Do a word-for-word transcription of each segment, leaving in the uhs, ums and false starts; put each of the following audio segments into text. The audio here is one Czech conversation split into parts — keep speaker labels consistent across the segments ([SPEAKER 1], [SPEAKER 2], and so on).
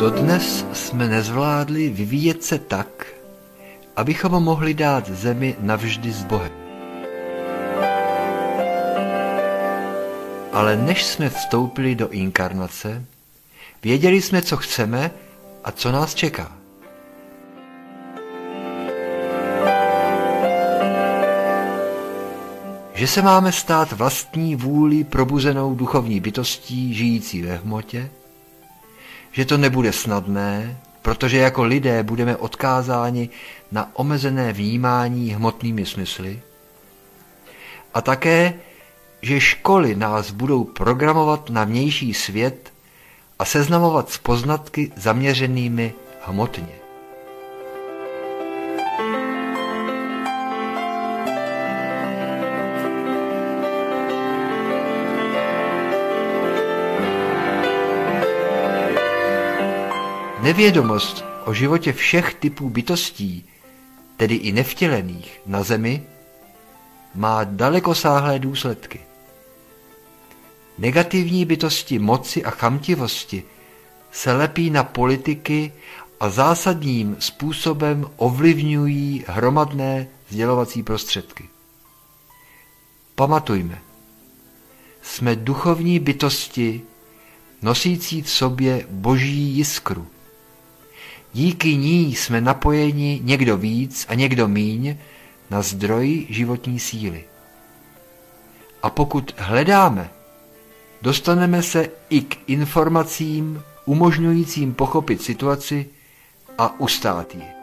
[SPEAKER 1] Dodnes jsme nezvládli vyvíjet se tak, abychom mohli dát zemi navždy s Bohem. Ale než jsme vstoupili do inkarnace, věděli jsme, co chceme a co nás čeká. Že se máme stát vlastní vůli probuzenou duchovní bytostí žijící ve hmotě, že to nebude snadné, protože jako lidé budeme odkázáni na omezené vnímání hmotnými smysly, a také, že školy nás budou programovat na vnější svět a seznamovat s poznatky zaměřenými hmotně. Nevědomost o životě všech typů bytostí, tedy i nevtělených, na zemi, má dalekosáhlé důsledky. Negativní bytosti moci a chamtivosti se lepí na politiky a zásadním způsobem ovlivňují hromadné sdělovací prostředky. Pamatujme, jsme duchovní bytosti nosící v sobě boží jiskru. Díky ní jsme napojeni někdo víc a někdo míň na zdroj životní síly. A pokud hledáme, dostaneme se i k informacím umožňujícím pochopit situaci a ustát ji.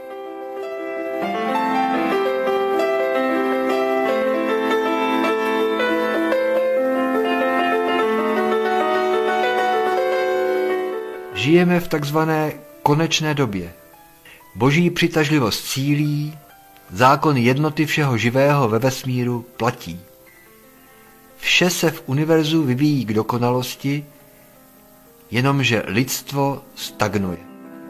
[SPEAKER 1] Žijeme v takzvané konečné době. Boží přitažlivost sílí, zákon jednoty všeho živého ve vesmíru platí. Vše se v univerzu vyvíjí k dokonalosti, jenomže lidstvo stagnuje.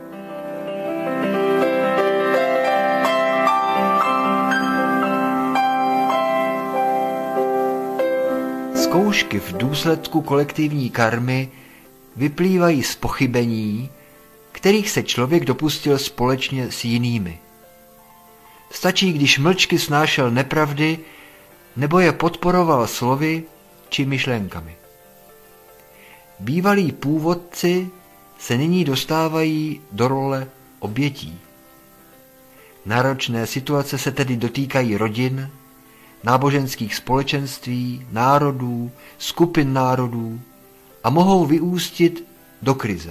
[SPEAKER 1] Zkoušky v důsledku kolektivní karmy vyplývají z pochybení, kterých se člověk dopustil společně s jinými. Stačí, když mlčky snášel nepravdy nebo je podporoval slovy či myšlenkami. Bývalí původci se nyní dostávají do role obětí. Náročné situace se tedy dotýkají rodin, náboženských společenství, národů, skupin národů a mohou vyústit do krize.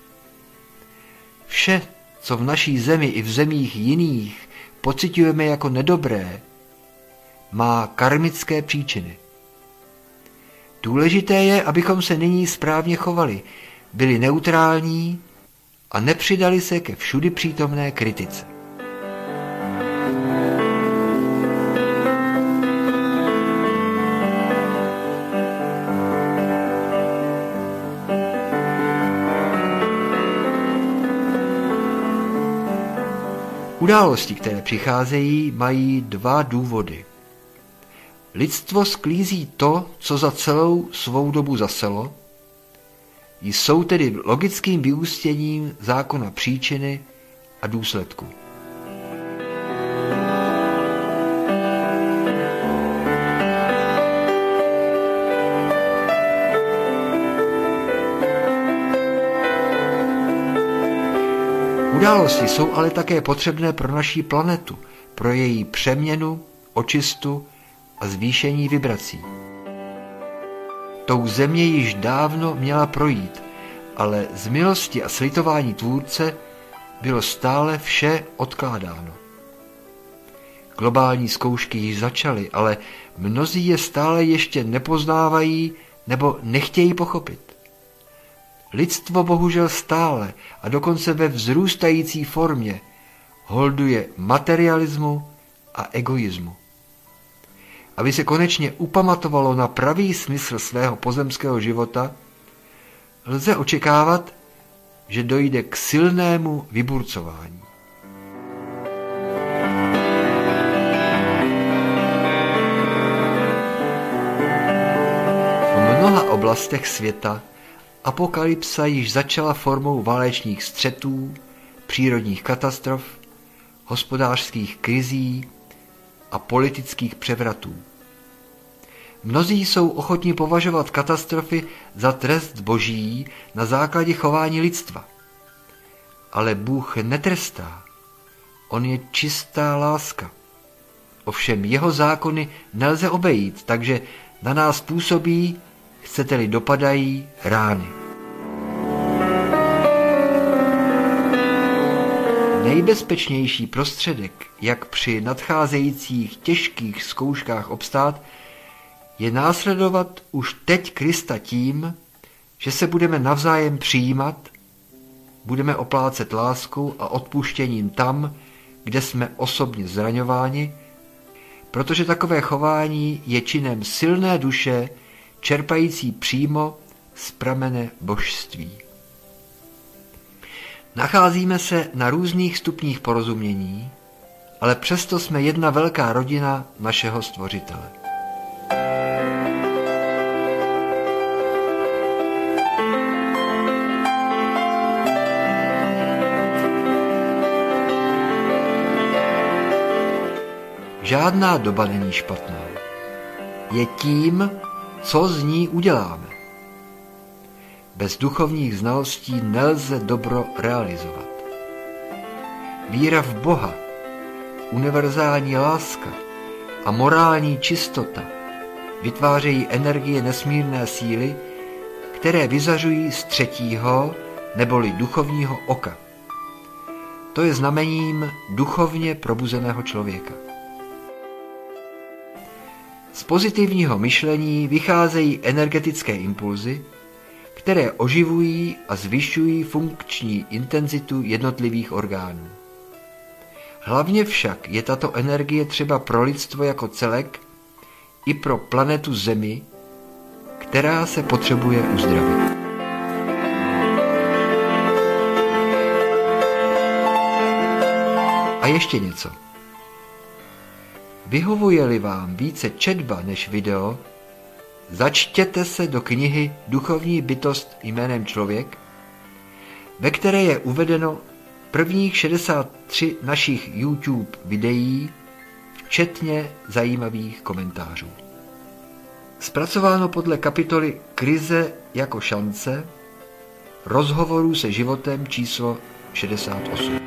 [SPEAKER 1] Vše, co v naší zemi i v zemích jiných pociťujeme jako nedobré, má karmické příčiny. Důležité je, abychom se nyní správně chovali, byli neutrální a nepřidali se ke všudy přítomné kritice. Události, které přicházejí, mají dva důvody. Lidstvo sklízí to, co za celou svou dobu zaselo, jsou tedy logickým vyústěním zákona příčiny a důsledku. Události jsou ale také potřebné pro naši planetu, pro její přeměnu, očistu a zvýšení vibrací. Tou země již dávno měla projít, ale z milosti a slitování Tvůrce bylo stále vše odkládáno. Globální zkoušky již začaly, ale mnozí je stále ještě nepoznávají nebo nechtějí pochopit. Lidstvo bohužel stále a dokonce ve vzrůstající formě holduje materialismu a egoismu. Aby se konečně upamatovalo na pravý smysl svého pozemského života, lze očekávat, že dojde k silnému vyburcování. V mnoha oblastech světa apokalypsa již začala formou válečných střetů, přírodních katastrof, hospodářských krizí a politických převratů. Mnozí jsou ochotní považovat katastrofy za trest boží na základě chování lidstva. Ale Bůh netrestá. On je čistá láska. Ovšem jeho zákony nelze obejít, takže na nás působí, chcete-li dopadají, rány. Nejbezpečnější prostředek, jak při nadcházejících těžkých zkouškách obstát, je následovat už teď Krista tím, že se budeme navzájem přijímat, budeme oplácet láskou a odpuštěním tam, kde jsme osobně zraňováni, protože takové chování je činem silné duše, čerpající přímo z pramene božství. Nacházíme se na různých stupních porozumění, ale přesto jsme jedna velká rodina našeho Stvořitele. Žádná doba není špatná. Je tím, co z ní uděláme. Bez duchovních znalostí nelze dobro realizovat. Víra v Boha, univerzální láska a morální čistota vytvářejí energie nesmírné síly, které vyzařují z třetího neboli duchovního oka. To je znamením duchovně probuzeného člověka. Z pozitivního myšlení vycházejí energetické impulzy, které oživují a zvyšují funkční intenzitu jednotlivých orgánů. Hlavně však je tato energie třeba pro lidstvo jako celek i pro planetu Zemi, která se potřebuje uzdravit. A ještě něco. Vyhovuje-li vám více četba než video, začtěte se do knihy Duchovní bytost jménem Člověk, ve které je uvedeno prvních šedesát tři našich YouTube videí, včetně zajímavých komentářů. Zpracováno podle kapitoly Krize jako šance, rozhovorů se životem číslo šedesát osm.